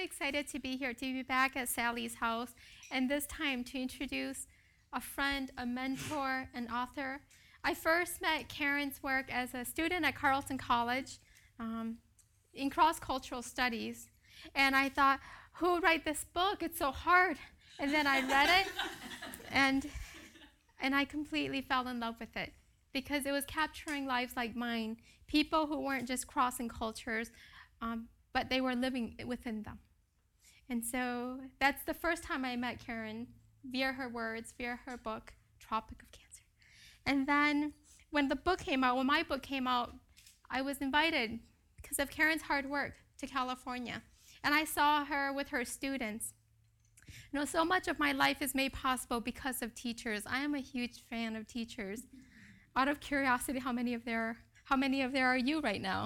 really excited to be back at Sally's house, and this time to introduce a friend, a mentor, an author. I first met Karen's work as a student at Carleton College in cross-cultural studies, and I thought, who would write this book? It's so hard. And then I read it, and I completely fell in love with it because it was capturing lives like mine, people who weren't just crossing cultures, but they were living within them. And so that's the first time I met Karen, via her words, via her book, Tropic of Cancer. And then when my book came out, I was invited, because of Karen's hard work, to California. And I saw her with her students. You know, so much of my life is made possible because of teachers. I am a huge fan of teachers. Out of curiosity, how many of there are you right now?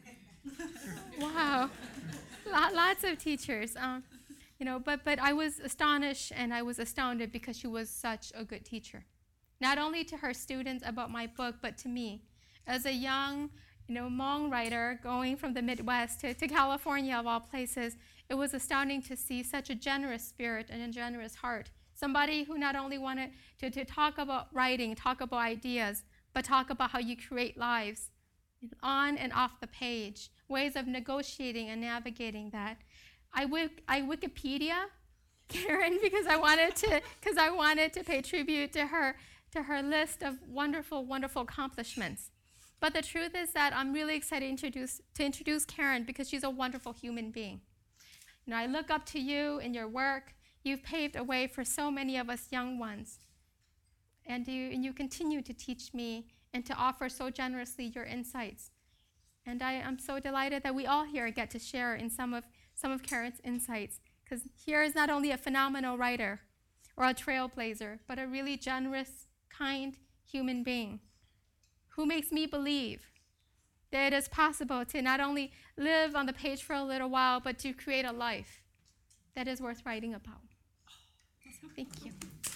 Wow, lots of teachers. But I was astonished and I was astounded because she was such a good teacher. Not only to her students about my book, but to me. As a young, Hmong writer going from the Midwest to California, of all places, it was astounding to see such a generous spirit and a generous heart. Somebody who not only wanted to talk about writing, talk about ideas, but talk about how you create lives on and off the page, ways of negotiating and navigating that. I Wikipedia Karen because I wanted to pay tribute to her list of wonderful, wonderful accomplishments. But the truth is that I'm really excited to introduce Karen because she's a wonderful human being. I look up to you in your work. You've paved a way for so many of us young ones. And you continue to teach me and to offer so generously your insights. And I am so delighted that we all here get to share in some of Karen's insights, because here is not only a phenomenal writer or a trailblazer, but a really generous, kind human being who makes me believe that it is possible to not only live on the page for a little while, but to create a life that is worth writing about. So thank you.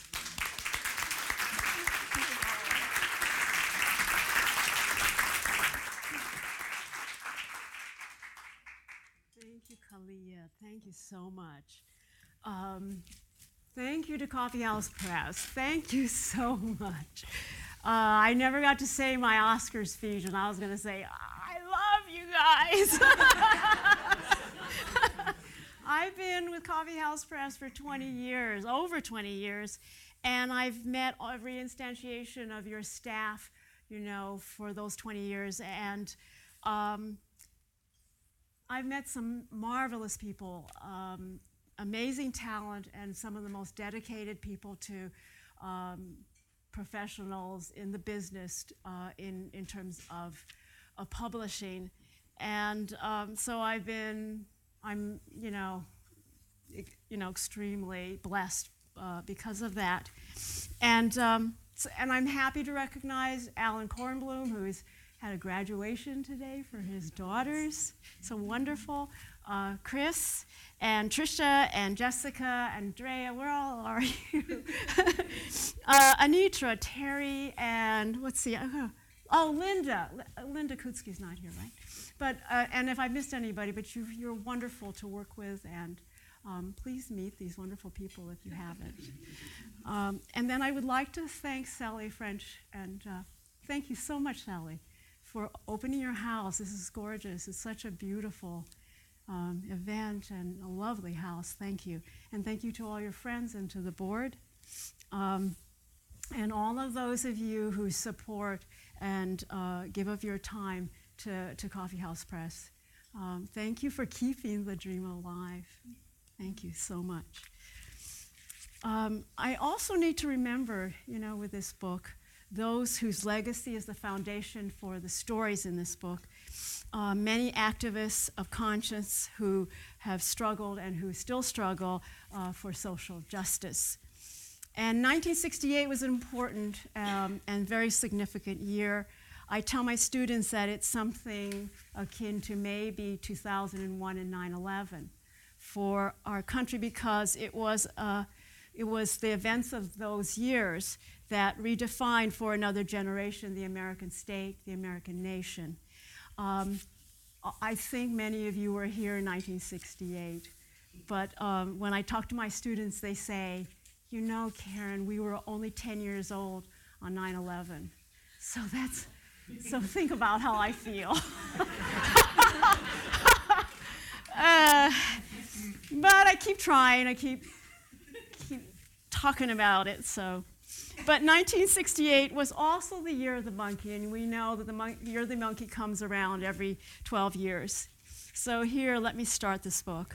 Thank you, Kalia. Thank you so much. Thank you to Coffee House Press. Thank you so much. I never got to say my Oscar speech, and I was going to say, I love you guys. I've been with Coffee House Press for 20 years, over 20 years, and I've met every instantiation of your staff, for those 20 years. And I've met some marvelous people, amazing talent, and some of the most dedicated people to professionals in the business in terms of publishing. And so I'm extremely blessed because of that. And I'm happy to recognize Alan Kornblum, who's had a graduation today for his daughters. So wonderful. Chris and Trisha and Jessica and Drea, where all are you? Anitra, Terry, and Linda. Linda Kutsky's not here, right? But and if I missed anybody, but you're wonderful to work with, and please meet these wonderful people if you haven't. And then I would like to thank Sally French, and thank you so much, Sally, for opening your house. This is gorgeous. It's such a beautiful event and a lovely house. Thank you. And thank you to all your friends and to the board. And all of those of you who support and give of your time to Coffee House Press. Thank you for keeping the dream alive. Thank you so much. I also need to remember, with this book, those whose legacy is the foundation for the stories in this book. Many activists of conscience who have struggled and who still struggle for social justice. And 1968 was an important and very significant year. I tell my students that it's something akin to maybe 2001 and 9/11 for our country, because it was the events of those years that redefined for another generation the American state, the American nation. I think many of you were here in 1968. But when I talk to my students, they say, you know, Karen, we were only 10 years old on 9/11. So think about how I feel. But I keep trying. I keep talking about it. But 1968 was also the year of the monkey, and we know that the year of the monkey comes around every 12 years. So here, let me start this book.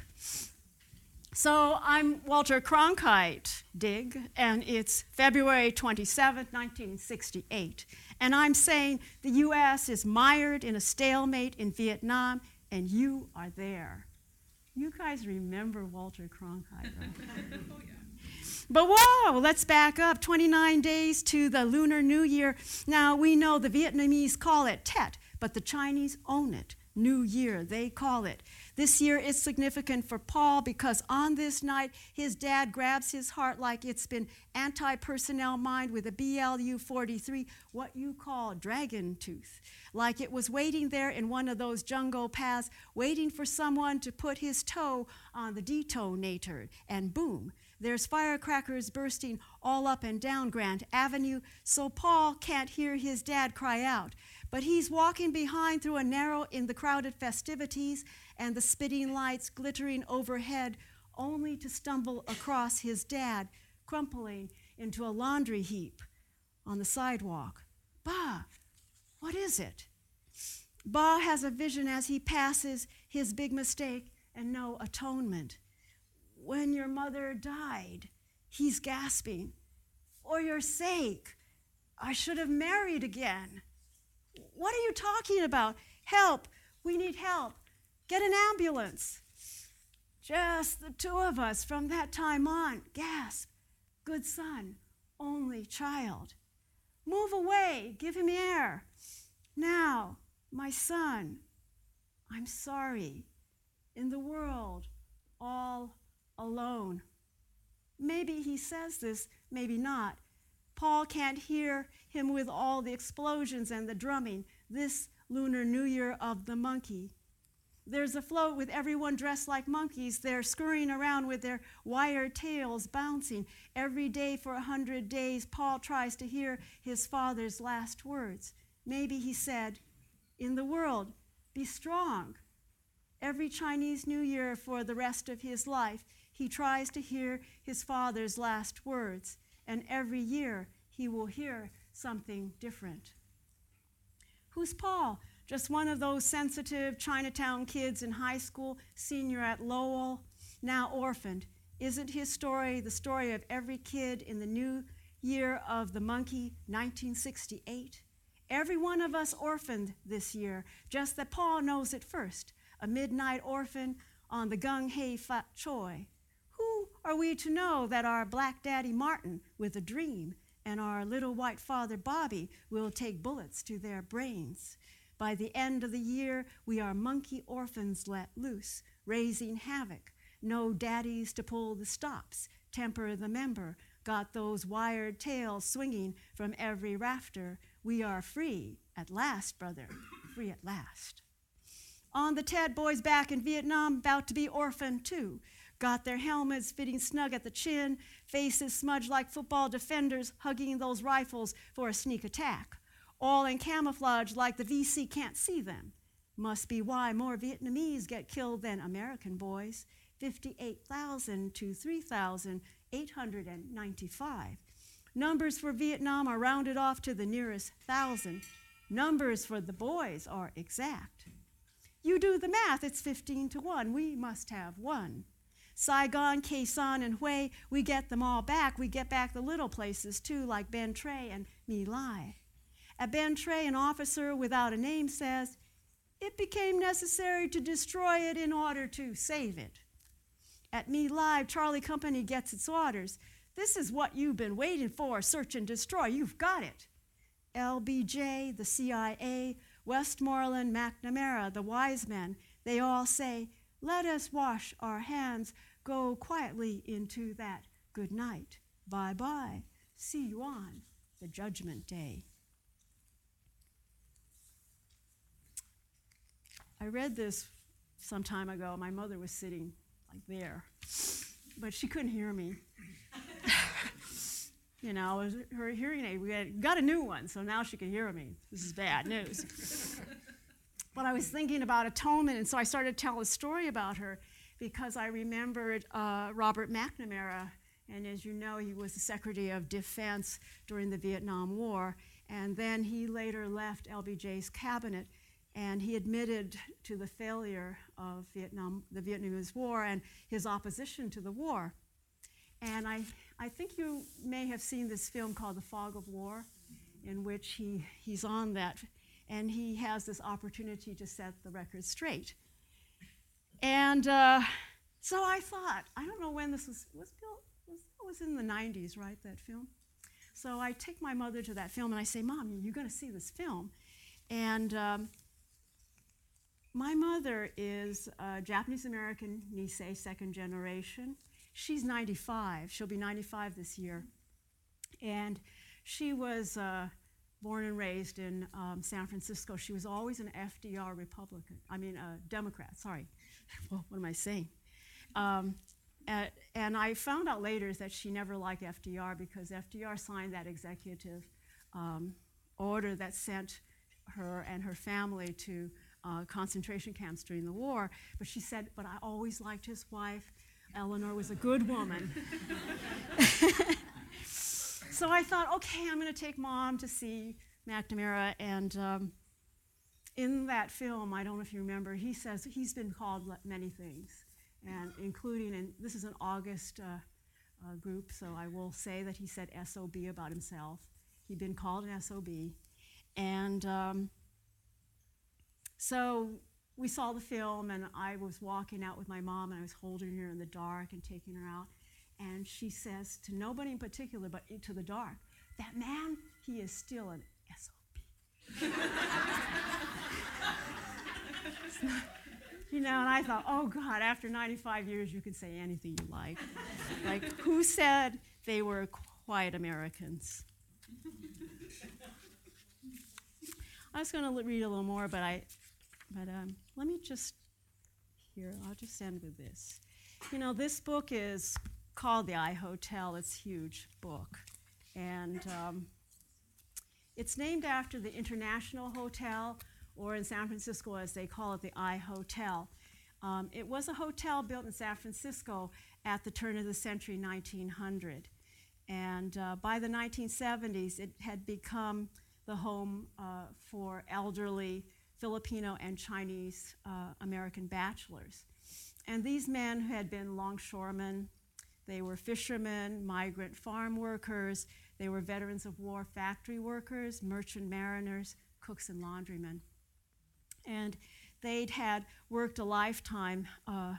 So I'm Walter Cronkite, dig, and it's February 27, 1968. And I'm saying the U.S. is mired in a stalemate in Vietnam, and you are there. You guys remember Walter Cronkite, right? Oh, yeah. But whoa, let's back up 29 days to the Lunar New Year. Now, we know the Vietnamese call it Tet, but the Chinese own it. New Year, they call it. This year is significant for Paul because on this night, his dad grabs his heart like it's been anti-personnel mined with a BLU-43, what you call dragon tooth, like it was waiting there in one of those jungle paths, waiting for someone to put his toe on the detonator, and boom, there's firecrackers bursting all up and down Grant Avenue, so Paul can't hear his dad cry out. But he's walking behind through a narrow in the crowded festivities and the spitting lights glittering overhead, only to stumble across his dad, crumpling into a laundry heap on the sidewalk. Bah, what is it? Bah has a vision as he passes his big mistake and no atonement. When your mother died, he's gasping. For your sake, I should have married again. What are you talking about? Help, we need help. Get an ambulance. Just the two of us from that time on. Gasp. Good son, only child. Move away, give him air. Now, my son, I'm sorry. In the world, all alone. Maybe he says this, maybe not. Paul can't hear him with all the explosions and the drumming, this Lunar New Year of the monkey. There's a float with everyone dressed like monkeys. They're scurrying around with their wire tails bouncing. Every day for 100 days, Paul tries to hear his father's last words. Maybe he said, in the world, be strong. Every Chinese New Year for the rest of his life, he tries to hear his father's last words. And every year, he will hear something different. Who's Paul? Just one of those sensitive Chinatown kids in high school, senior at Lowell, now orphaned. Isn't his story the story of every kid in the new year of the monkey, 1968? Every one of us orphaned this year, just that Paul knows it first. A midnight orphan on the Gung Hei Fat Choi. Who are we to know that our black daddy Martin with a dream and our little white father Bobby will take bullets to their brains? By the end of the year, we are monkey orphans let loose, raising havoc. No daddies to pull the stops, temper the member, got those wired tails swinging from every rafter. We are free at last, brother, free at last. On the Tet boys back in Vietnam, about to be orphaned too. Got their helmets fitting snug at the chin, faces smudged like football defenders hugging those rifles for a sneak attack. All in camouflage like the VC can't see them. Must be why more Vietnamese get killed than American boys. 58,000 to 3,895. Numbers for Vietnam are rounded off to the nearest 1,000. Numbers for the boys are exact. You do the math, it's 15 to 1. We must have one. Saigon, Khe Sanh, and Hue, we get them all back. We get back the little places too, like Ben Tre and My Lai. At Ben Tre, an officer without a name says, it became necessary to destroy it in order to save it. At My Lai, Charlie Company gets its orders. This is what you've been waiting for, search and destroy. You've got it. LBJ, the CIA, Westmoreland, McNamara, the wise men, they all say, let us wash our hands, go quietly into that good night. Bye-bye. See you on the judgment day. I read this some time ago. My mother was sitting like there. But she couldn't hear me. You know, it was her hearing aid, we got a new one, so now she could hear me. This is bad news. But I was thinking about atonement, and so I started to tell a story about her because I remembered Robert McNamara, and as you know, he was the Secretary of Defense during the Vietnam War, and then he later left LBJ's cabinet, and he admitted to the failure of the Vietnamese War and his opposition to the war. And I think you may have seen this film called The Fog of War, in which he's on that, and he has this opportunity to set the record straight. And so I thought, I don't know when this was built. It was in the 90s, right, that film? So I take my mother to that film, and I say, Mom, you're going to see this film. And my mother is Japanese-American Nisei, second generation. She's 95. She'll be 95 this year. And she was born and raised in San Francisco. She was always an FDR Democrat, sorry. Well, what am I saying? And I found out later that she never liked FDR because FDR signed that executive order that sent her and her family to concentration camps during the war. But she said, but I always liked his wife. Eleanor was a good woman. So I thought, okay, I'm going to take Mom to see McNamara. And in that film, I don't know if you remember, he says he's been called many things, and including, and this is an August group, so I will say that he said SOB about himself. He'd been called an SOB. And so we saw the film, and I was walking out with my mom, and I was holding her in the dark and taking her out. And she says to nobody in particular, but to the dark, that man, he is still an SOB. You know, and I thought, oh God, after 95 years, you can say anything you like. Like, who said they were quiet Americans? I was going to read a little more, but let me just, I'll just end with this. You know, this book is called The I Hotel. It's a huge book. And it's named after the International Hotel, or in San Francisco, as they call it, the I Hotel. It was a hotel built in San Francisco at the turn of the century, 1900. And by the 1970s, it had become the home for elderly Filipino and Chinese American bachelors. And these men had been longshoremen. They were fishermen, migrant farm workers. They were veterans of war factory workers, merchant mariners, cooks, and laundrymen. And they'd had worked a lifetime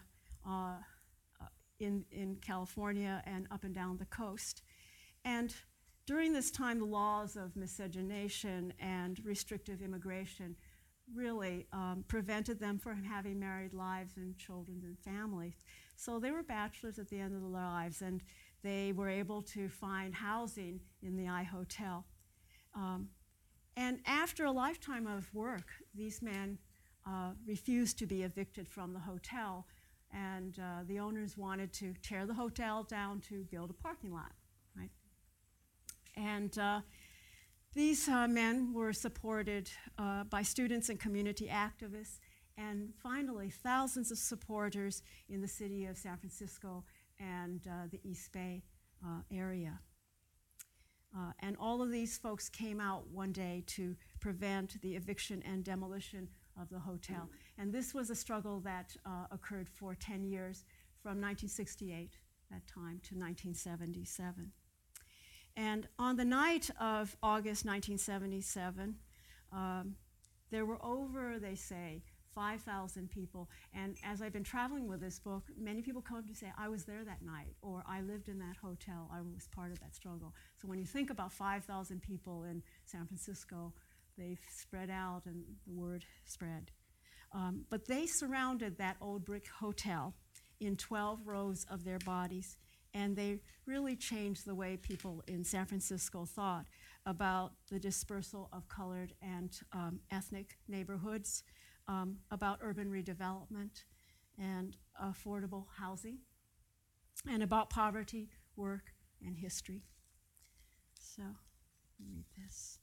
in California and up and down the coast. And during this time, the laws of miscegenation and restrictive immigration really prevented them from having married lives and children and families. So they were bachelors at the end of their lives, and they were able to find housing in the I Hotel. And after a lifetime of work, these men refused to be evicted from the hotel, and the owners wanted to tear the hotel down to build a parking lot, right? And these men were supported by students and community activists, and finally thousands of supporters in the city of San Francisco and the East Bay area. And all of these folks came out one day to prevent the eviction and demolition of the hotel. And this was a struggle that occurred for 10 years, from 1968, that time, to 1977. And on the night of August 1977, there were over, they say, 5,000 people. And as I've been traveling with this book, many people come to say, I was there that night, or I lived in that hotel, I was part of that struggle. So when you think about 5,000 people in San Francisco, they've spread out and the word spread. But they surrounded that old brick hotel in 12 rows of their bodies, and they really changed the way people in San Francisco thought about the dispersal of colored and ethnic neighborhoods, about urban redevelopment, and affordable housing, and about poverty, work, and history. So, let me read this.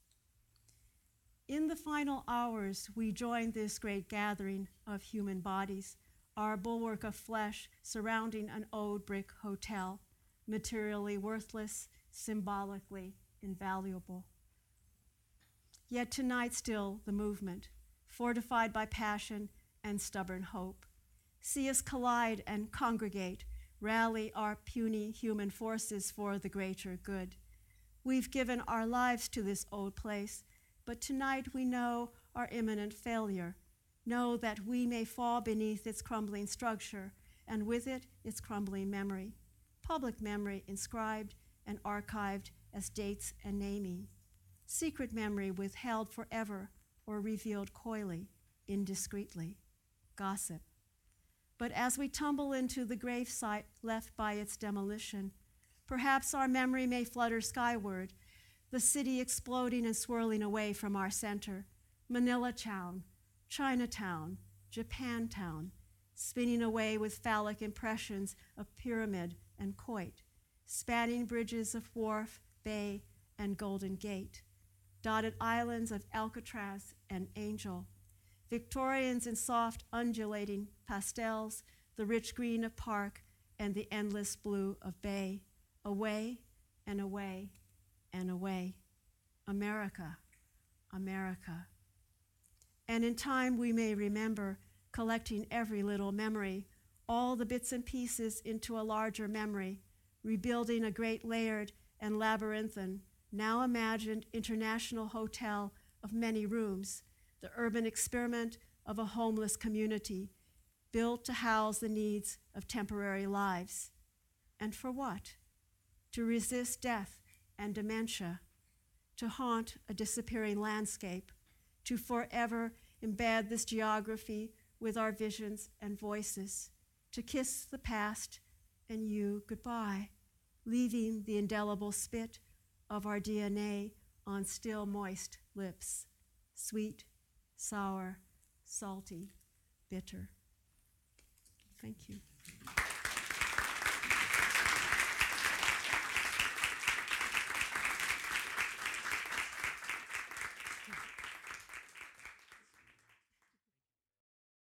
In the final hours, we join this great gathering of human bodies, our bulwark of flesh surrounding an old brick hotel, materially worthless, symbolically invaluable. Yet tonight still the movement, fortified by passion and stubborn hope. See us collide and congregate, rally our puny human forces for the greater good. We've given our lives to this old place, but tonight we know our imminent failure, know that we may fall beneath its crumbling structure, and with it, its crumbling memory, public memory inscribed and archived as dates and naming, secret memory withheld forever or revealed coyly, indiscreetly, gossip. But as we tumble into the gravesite left by its demolition, perhaps our memory may flutter skyward, the city exploding and swirling away from our center, Manila town, Chinatown, Japantown, spinning away with phallic impressions of pyramid and quoit, spanning bridges of wharf, bay, and Golden Gate, dotted islands of Alcatraz and Angel, Victorians in soft undulating pastels, the rich green of park, and the endless blue of bay, away and away and away. America, America. And in time we may remember, collecting every little memory, all the bits and pieces into a larger memory, rebuilding a great layered and labyrinthine, now imagined international hotel of many rooms, the urban experiment of a homeless community, built to house the needs of temporary lives. And for what? To resist death and dementia, to haunt a disappearing landscape, to forever embed this geography with our visions and voices, to kiss the past and you goodbye, leaving the indelible spit of our DNA on still moist lips, sweet, sour, salty, bitter. Thank you.